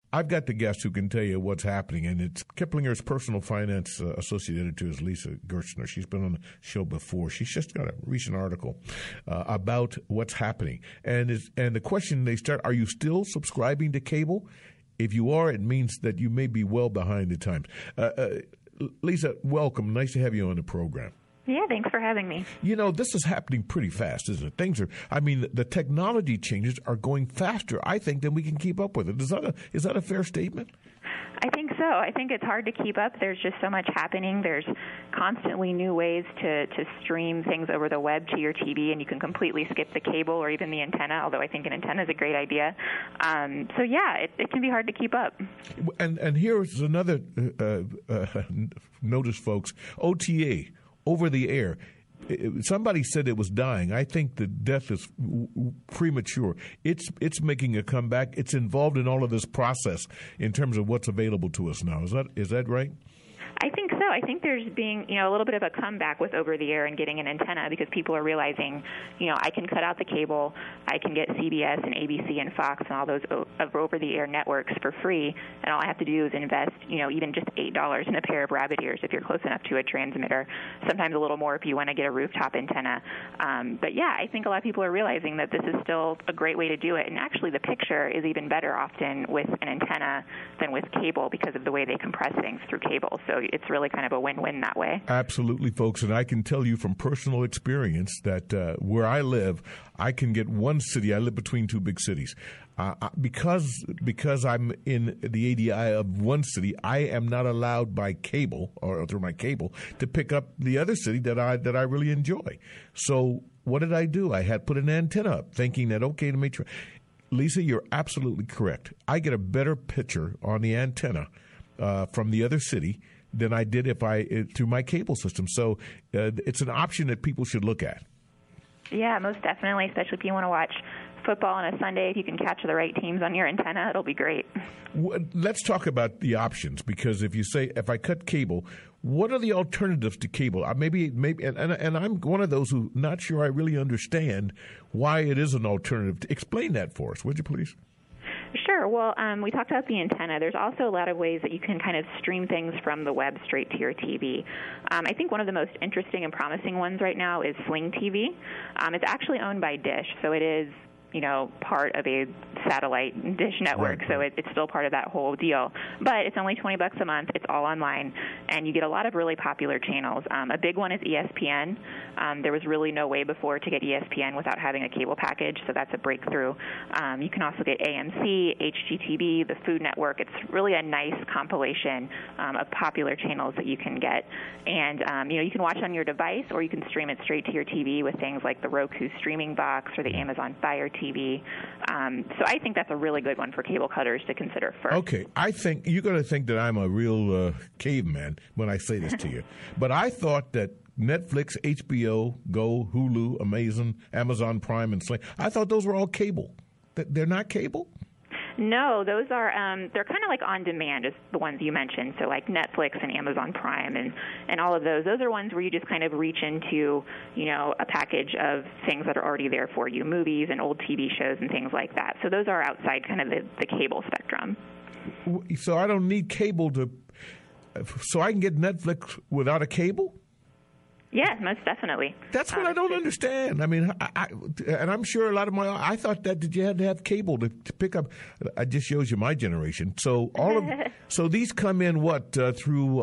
I've got the guest who can tell you what's happening, and it's Kiplinger's personal finance associate editor is Lisa Gerstner. She's been on the show before. She's just got a recent article about what's happening. And the question they start, are you still subscribing to cable? If you are, it means that you may be well behind the times. Lisa, welcome. Nice to have you on the program. Yeah, thanks for having me. You know, this is happening pretty fast, isn't it? The technology changes are going faster, I think, than we can keep up with it. Is that a fair statement? I think so. I think it's hard to keep up. There's just so much happening. There's constantly new ways to stream things over the web to your TV, and you can completely skip the cable or even the antenna, although I think an antenna is a great idea. It can be hard to keep up. And here's another notice, folks, OTA, over the air. Somebody said it was dying. I think the death is premature. It's making a comeback. It's involved in all of this process in terms of what's available to us now. Is that right? I think so. I think there's being, a little bit of a comeback with over-the-air and getting an antenna because people are realizing, I can cut out the cable, I can get CBS and ABC and Fox and all those over-the-air networks for free, and all I have to do is invest, even just $8 in a pair of rabbit ears if you're close enough to a transmitter, sometimes a little more if you want to get a rooftop antenna. I think a lot of people are realizing that this is still a great way to do it, and actually the picture is even better often with an antenna than with cable because of the way they compress things through cable. So it's really kind of a win-win that way. Absolutely, folks. And I can tell you from personal experience that where I live, I can get one city. I live between two big cities. Because I'm in the ADI of one city, I am not allowed by cable or through my cable to pick up the other city that I really enjoy. So what did I do? I had put an antenna up thinking that, okay, to make sure. Lisa, you're absolutely correct. I get a better picture on the antenna from the other city than I did through my cable system. So it's an option that people should look at. Yeah, most definitely, especially if you want to watch football on a Sunday. If you can catch the right teams on your antenna, it'll be great. Let's talk about the options, because if I cut cable, what are the alternatives to cable? Maybe, and I'm one of those who not sure I really understand why it is an alternative. Explain that for us, would you please? Sure. Well, we talked about the antenna. There's also a lot of ways that you can kind of stream things from the web straight to your TV. I think one of the most interesting and promising ones right now is Sling TV. It's actually owned by Dish, so it is part of a satellite dish network, right. So it's still part of that whole deal. But it's only $20 a month. It's all online, and you get a lot of really popular channels. A big one is ESPN. There was really no way before to get ESPN without having a cable package, so that's a breakthrough. You can also get AMC, HGTV, the Food Network. It's really a nice compilation of popular channels that you can get. And, you can watch on your device, or you can stream it straight to your TV with things like the Roku streaming box or the Amazon Fire TV. So I think that's a really good one for cable cutters to consider first. Okay. I think you're going to think that I'm a real caveman when I say this to you. But I thought that Netflix, HBO, Go, Hulu, Amazon Prime, and Sling, I thought those were all cable. They're not cable? No, those are they're kind of like on demand, is the ones you mentioned. So like Netflix and Amazon Prime and all of those. Those are ones where you just kind of reach into, a package of things that are already there for you, movies and old TV shows and things like that. So those are outside kind of the cable spectrum. So I don't need cable so I can get Netflix without a cable? Yeah, most definitely. That's what I don't understand. I mean, and I'm sure a lot of I thought that you had to have cable to pick up. It just shows you my generation. So so these come in through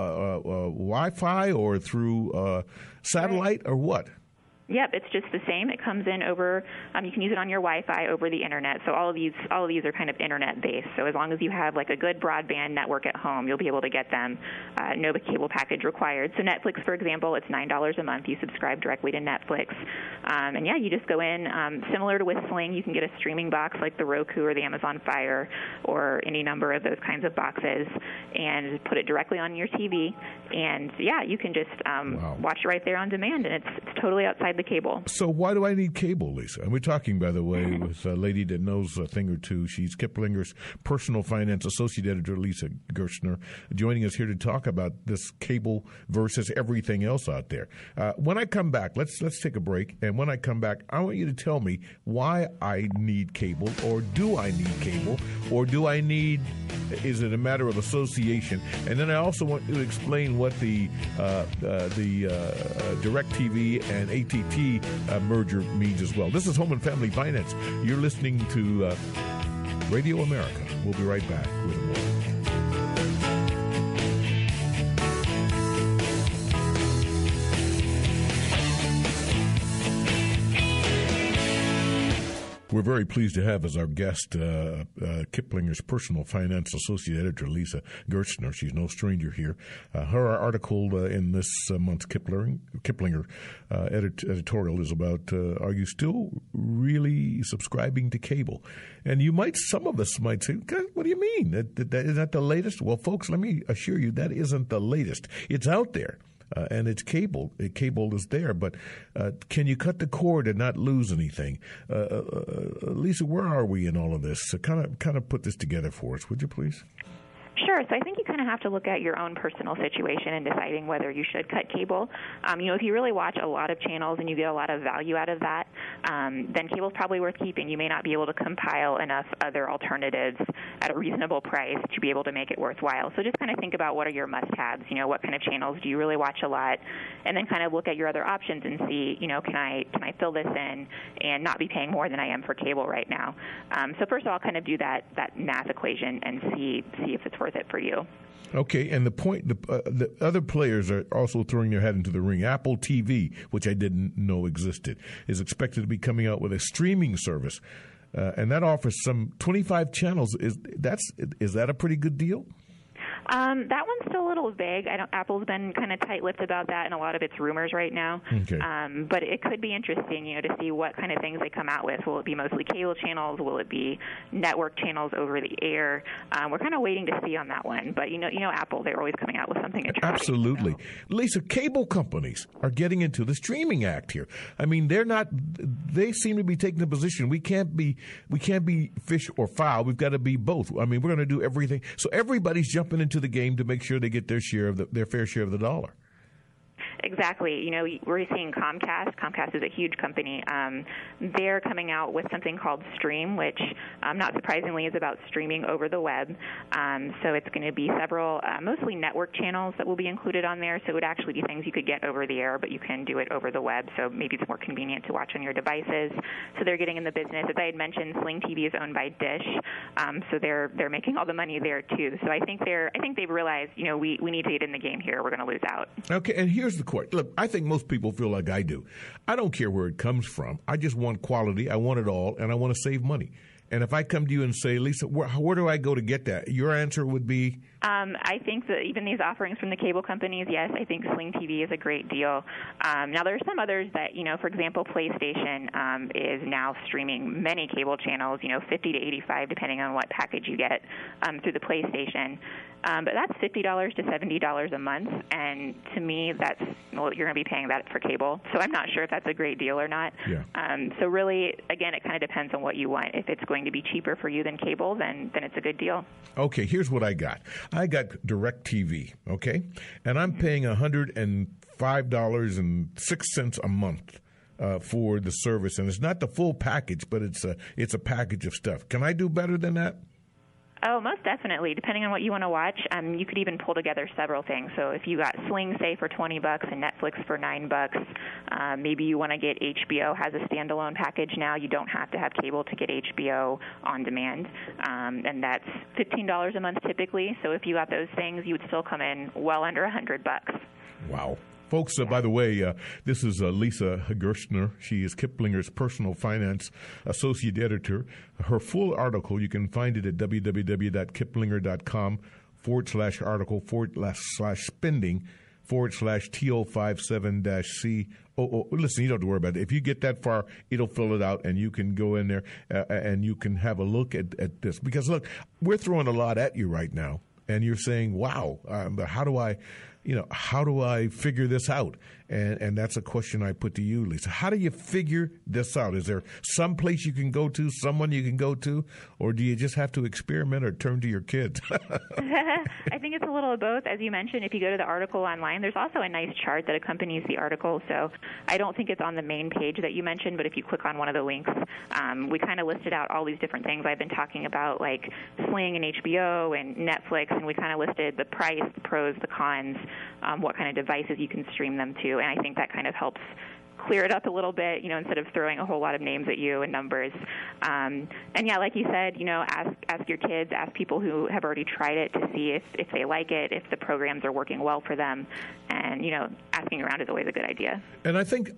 Wi-Fi or through satellite, or what? Yep, it's just the same. It comes in over. You can use it on your Wi-Fi over the internet. So all of these are kind of internet-based. So as long as you have like a good broadband network at home, you'll be able to get them. No cable package required. So Netflix, for example, it's $9 a month. You subscribe directly to Netflix, and you just go in. Similar to with Sling, you can get a streaming box like the Roku or the Amazon Fire or any number of those kinds of boxes, and put it directly on your TV. And you can just watch it right there on demand, and it's totally outside the the cable. So why do I need cable, Lisa? And we're talking, by the way, with a lady that knows a thing or two. She's Kiplinger's personal finance associate editor, Lisa Gerstner, joining us here to talk about this cable versus everything else out there. When I come back, let's take a break. And when I come back, I want you to tell me why I need cable, or do I need cable, or is it a matter of association? And then I also want you to explain what the DirecTV and AT&T merger means as well. This is Home and Family Finance. You're listening to Radio America. We'll be right back with more. We're very pleased to have as our guest Kiplinger's personal finance associate editor, Lisa Gerstner. She's no stranger here. Her article in this month's Kiplinger editorial is about, are you still really subscribing to cable? And some of us might say, what do you mean? Is that the latest? Well, folks, let me assure you that isn't the latest. It's out there. And it's cable. Cable is there, but can you cut the cord and not lose anything? Lisa, where are we in all of this? Kind of put this together for us, would you please? Sure. So I think you kind of have to look at your own personal situation in deciding whether you should cut cable. If you really watch a lot of channels and you get a lot of value out of that, then cable's probably worth keeping. You may not be able to compile enough other alternatives at a reasonable price to be able to make it worthwhile. So just kind of think about what are your must-haves. What kind of channels do you really watch a lot, and then kind of look at your other options and see, can I fill this in and not be paying more than I am for cable right now. So first of all, kind of do that math equation and see if it's worth it for you. Okay, and the other players are also throwing their hat into the ring. Apple TV, which I didn't know existed, is expected to be coming out with a streaming service, and that offers some 25 channels. Is that a pretty good deal? That one's still a little vague. Apple's been kind of tight-lipped about that, and a lot of it's rumors right now. Okay. But it could be interesting, to see what kind of things they come out with. Will it be mostly cable channels? Will it be network channels over the air? We're kind of waiting to see on that one. But Apple, they're always coming out with something interesting. Absolutely, Lisa. Cable companies are getting into the Streaming Act here. I mean, they seem to be taking the position we can't be fish or fowl. We've got to be both. I mean, we're going to do everything. So everybody's jumping into the game to make sure they get their fair share of the dollar. Exactly. We're seeing Comcast. Comcast is a huge company. They're coming out with something called Stream, which not surprisingly is about streaming over the web. So it's going to be several, mostly network channels that will be included on there. So it would actually be things you could get over the air, but you can do it over the web. So maybe it's more convenient to watch on your devices. So they're getting in the business. As I had mentioned, Sling TV is owned by Dish. So they're making all the money there too. So I think they've realized, we need to get in the game here. We're going to lose out. Okay, and here's the court. Look, I think most people feel like I do. I don't care where it comes from. I just want quality. I want it all, and I want to save money. And if I come to you and say, Lisa, where do I go to get that? Your answer would be? I think that even these offerings from the cable companies, yes, I think Sling TV is a great deal. Now, there are some others that, for example, PlayStation is now streaming many cable channels, 50 to 85, depending on what package you get through the PlayStation. But that's $50 to $70 a month, and to me, you're going to be paying that for cable. So I'm not sure if that's a great deal or not. Yeah. So really, again, it kind of depends on what you want. If it's going to be cheaper for you than cable, then it's a good deal. Okay, here's what I got. I got DirecTV, okay? And I'm paying $105.06 a month for the service. And it's not the full package, but it's a package of stuff. Can I do better than that? Oh, most definitely. Depending on what you want to watch, you could even pull together several things. So if you got Sling, say, for $20 and Netflix for $9, maybe you want to get HBO has a standalone package now. You don't have to have cable to get HBO on demand, and that's $15 a month typically. So if you got those things, you would still come in well under $100. Wow. Folks, by the way, this is Lisa Gerstner. She is Kiplinger's personal finance associate editor. Her full article, you can find it at www.kiplinger.com/article/spending/TO57-C. Listen, you don't have to worry about it. If you get that far, it'll fill it out, and you can go in there and you can have a look at this. Because, look, we're throwing a lot at you right now, and you're saying, wow, how do I figure this out? And that's a question I put to you, Lisa. How do you figure this out? Is there some place you can go to, someone you can go to, or do you just have to experiment or turn to your kids? I think it's a little of both. As you mentioned, if you go to the article online, there's also a nice chart that accompanies the article. So I don't think it's on the main page that you mentioned, but if you click on one of the links, we kind of listed out all these different things I've been talking about, like Sling and HBO and Netflix, and we kind of listed the price, the pros, the cons, what kind of devices you can stream them to, and I think that kind of helps clear it up a little bit, instead of throwing a whole lot of names at you and numbers. And yeah, like you said, ask your kids, ask people who have already tried it to see if they like it, if the programs are working well for them. And, asking around is always a good idea. And I think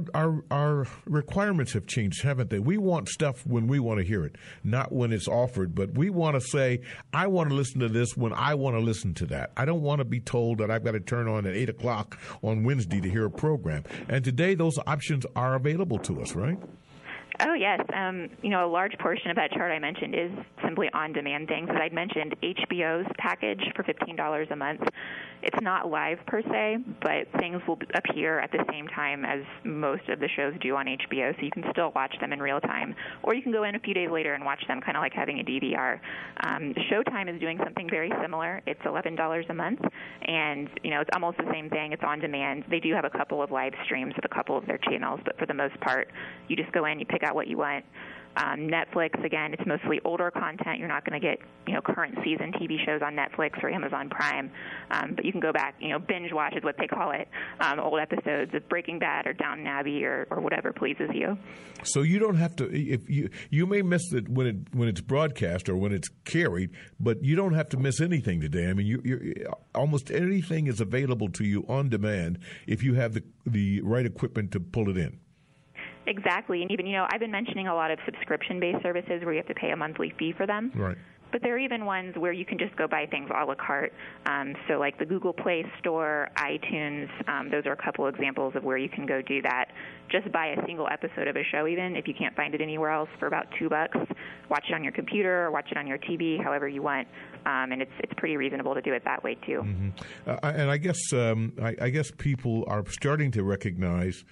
our requirements have changed, haven't they? We want stuff when we want to hear it, not when it's offered. But we want to say, I want to listen to this when I want to listen to that. I don't want to be told that I've got to turn on at 8 o'clock on Wednesday to hear a program. And today, those options are available to us, right? Oh, yes. A large portion of that chart I mentioned is simply on-demand things. As I'd mentioned, HBO's package for $15 a month, it's not live per se, but things will appear at the same time as most of the shows do on HBO, so you can still watch them in real time. Or you can go in a few days later and watch them, kind of like having a DVR. Showtime is doing something very similar. It's $11 a month, and, it's almost the same thing. It's on demand. They do have a couple of live streams with a couple of their channels, but for the most part, you just go in, you pick out what you want. Netflix, again, it's mostly older content. You're not going to get, current season TV shows on Netflix or Amazon Prime, but you can go back, binge watch is what they call it, old episodes of Breaking Bad or Downton Abbey or whatever pleases you. So you don't have to, if you may miss it when it's broadcast or when it's carried, but you don't have to miss anything today. I mean, you're almost anything is available to you on demand if you have the right equipment to pull it in. Exactly. And even, I've been mentioning a lot of subscription-based services where you have to pay a monthly fee for them. Right. But there are even ones where you can just go buy things a la carte. So like the Google Play Store, iTunes, those are a couple examples of where you can go do that. Just buy a single episode of a show even if you can't find it anywhere else for about $2. Watch it on your computer or watch it on your TV, however you want. And it's pretty reasonable to do it that way too. Mm-hmm. And I guess people are starting to recognize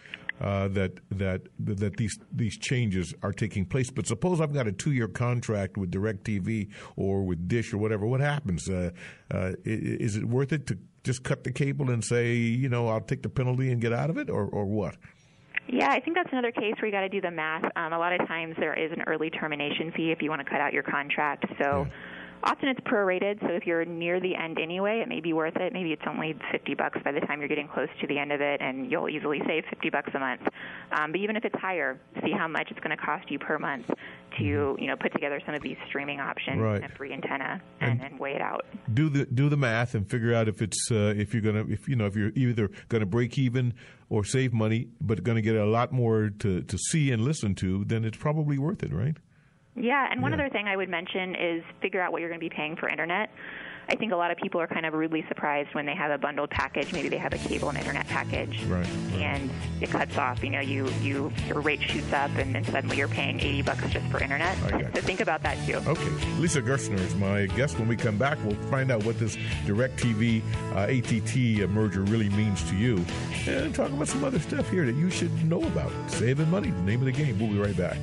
that these changes are taking place. But suppose I've got a 2-year contract with DirecTV or with Dish or whatever. What happens? Is it worth it to just cut the cable and say, I'll take the penalty and get out of it, or what? Yeah, I think that's another case where you got to do the math. A lot of times there is an early termination fee if you want to cut out your contract. So. Yeah. Often it's prorated, so if you're near the end anyway, it may be worth it. Maybe it's only $50 by the time you're getting close to the end of it, and you'll easily save $50 a month. But even if it's higher, see how much it's going to cost you per month to put together some of these streaming options and a free antenna, and then weigh it out. Do the math and figure out if it's if you're either going to break even or save money, but going to get a lot more to see and listen to, then it's probably worth it, right? Yeah, and one other thing I would mention is figure out what you're going to be paying for internet. I think a lot of people are kind of rudely surprised when they have a bundled package. Maybe they have a cable and internet package, and it cuts off. Your rate shoots up, and then suddenly you're paying $80 just for internet. So think about that too. Okay, Lisa Gerstner is my guest. When we come back, we'll find out what this DirecTV AT&T merger really means to you, and talk about some other stuff here that you should know about. Saving money, the name of the game. We'll be right back.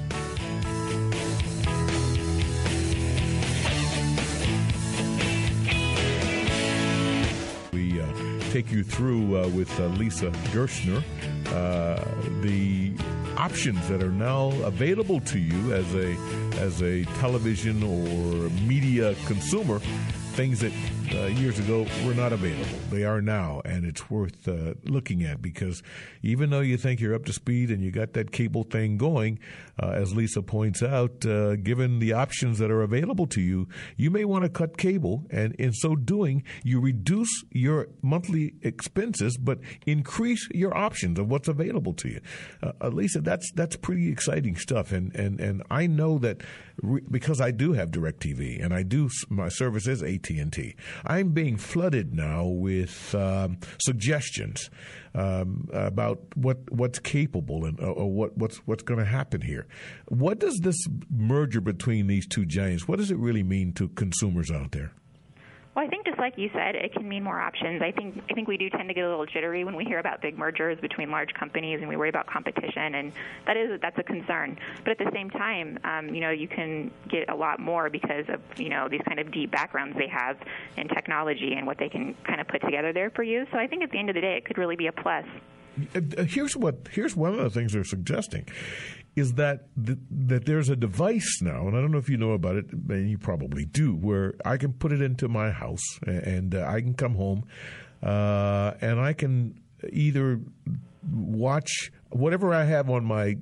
Take you through with Lisa Gerstner the options that are now available to you as a television or media consumer, things that years ago were not available. They are now, and it's worth looking at, because even though you think you're up to speed and you got that cable thing going, as Lisa points out, given the options that are available to you, you may want to cut cable, and in so doing, you reduce your monthly expenses, but increase your options of what's available to you. Lisa, that's pretty exciting stuff, and I know that because I do have DirecTV, and my service is AT&T, I'm being flooded now with suggestions about what's capable and what's going to happen here. What does this merger between these two giants, what does it really mean to consumers out there? Well, I think just like you said, it can mean more options. I think we do tend to get a little jittery when we hear about big mergers between large companies, and we worry about competition, and that's a concern. But at the same time, you can get a lot more because of these kind of deep backgrounds they have in technology and what they can kind of put together there for you. So I think at the end of the day, it could really be a plus. Here's one of the things they're suggesting is that there's a device now, and I don't know if you know about it, and you probably do, where I can put it into my house, and I can come home, and I can either watch whatever I have on my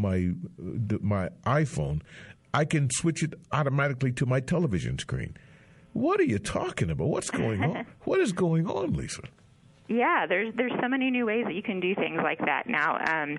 iPhone. I can switch it automatically to my television screen. What are you talking about? What's going on? What is going on, Lisa? Yeah, there's so many new ways that you can do things like that now.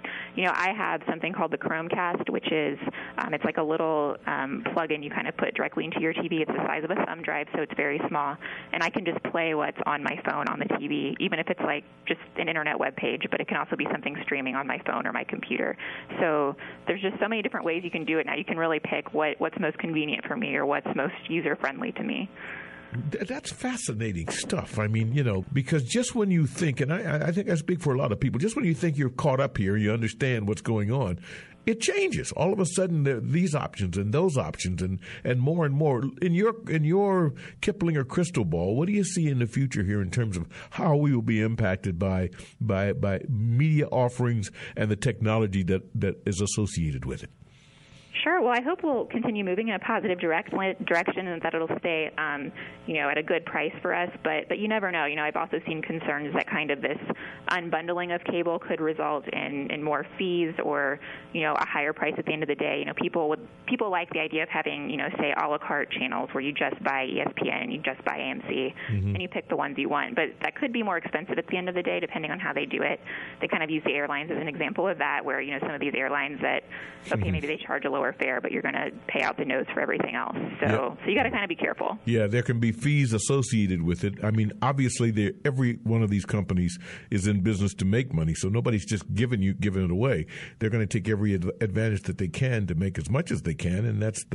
I have something called the Chromecast, which is it's like a little plug-in you kind of put directly into your TV. It's the size of a thumb drive, so it's very small, and I can just play what's on my phone on the TV, even if it's like just an internet web page. But it can also be something streaming on my phone or my computer. So there's just so many different ways you can do it now. You can really pick what's most convenient for me or what's most user-friendly to me. That's fascinating stuff. I mean, because just when you think, and I think I speak for a lot of people, just when you think you're caught up here, you understand what's going on, it changes. All of a sudden, there are these options and those options and more and more. In your Kiplinger crystal ball, what do you see in the future here in terms of how we will be impacted by media offerings and the technology that is associated with it? Sure. Well, I hope we'll continue moving in a positive direction, and that it'll stay, at a good price for us. But you never know. I've also seen concerns that kind of this unbundling of cable could result in more fees or, a higher price at the end of the day. People like the idea of having, say, a la carte channels where you just buy ESPN and you just buy AMC and you pick the ones you want. But that could be more expensive at the end of the day, depending on how they do it. They kind of use the airlines as an example of that, where some of these airlines that maybe they charge a lower fare, but you're going to pay out the nose for everything else. So you got to kind of be careful. Yeah, there can be fees associated with it. I mean, obviously, every one of these companies is in business to make money, so nobody's just giving it away. They're going to take every advantage that they can to make as much as they can, and that's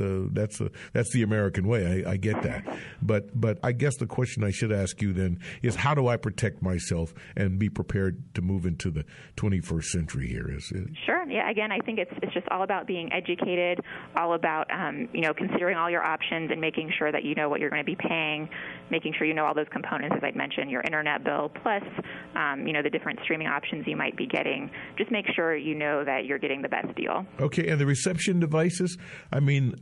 the American way. I get that, but I guess the question I should ask you then is, how do I protect myself and be prepared to move into the 21st century here? Sure. Yeah. Again, I think it's just all about being educated, all about considering all your options and making sure that you know what you're going to be paying, making sure you know all those components, as I mentioned, your internet bill, plus the different streaming options you might be getting. Just make sure you know that you're getting the best deal. Okay, and the reception devices, I mean,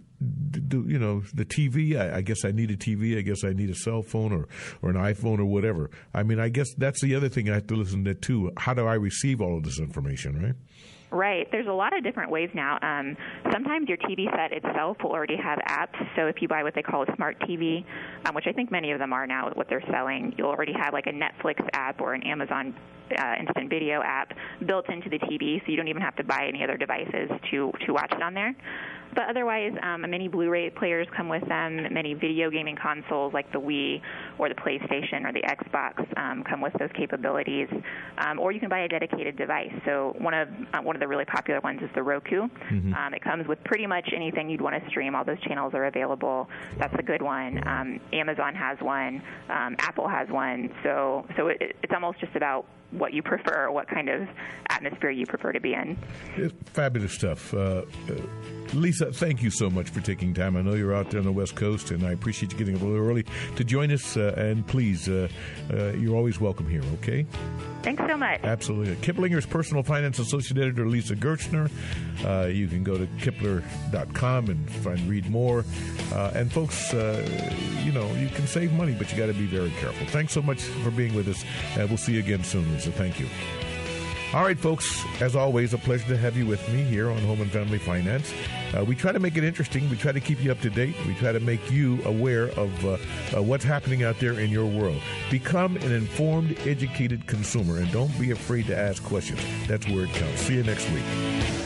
the TV, I guess I need a TV, I guess I need a cell phone or an iPhone or whatever. I mean, I guess that's the other thing I have to listen to too. How do I receive all of this information, right? Right. There's a lot of different ways now. Sometimes your TV set itself will already have apps. So if you buy what they call a smart TV, which I think many of them are now what they're selling, you'll already have like a Netflix app or an Amazon instant video app built into the TV, so you don't even have to buy any other devices to watch it on there. But otherwise, many Blu-ray players come with them. Many video gaming consoles like the Wii or the PlayStation or the Xbox come with those capabilities. Or you can buy a dedicated device. So one of the really popular ones is the Roku. It comes with pretty much anything you'd want to stream. All those channels are available. That's a good one. Amazon has one. Apple has one. So it's almost just about what you prefer, what kind of atmosphere you prefer to be in. It's fabulous stuff. Lisa, thank you so much for taking time. I know you're out there on the West Coast, and I appreciate you getting up a little early to join us. And please, you're always welcome here, okay? Thanks so much. Absolutely. Kiplinger's Personal Finance Associate Editor, Lisa Gerstner. You can go to Kipler.com and read more. And folks, you can save money, but you got to be very careful. Thanks so much for being with us. We'll see you again soon, Lisa. Thank you. All right, folks, as always, a pleasure to have you with me here on Home and Family Finance. We try to make it interesting. We try to keep you up to date. We try to make you aware of what's happening out there in your world. Become an informed, educated consumer, and don't be afraid to ask questions. That's where it counts. See you next week.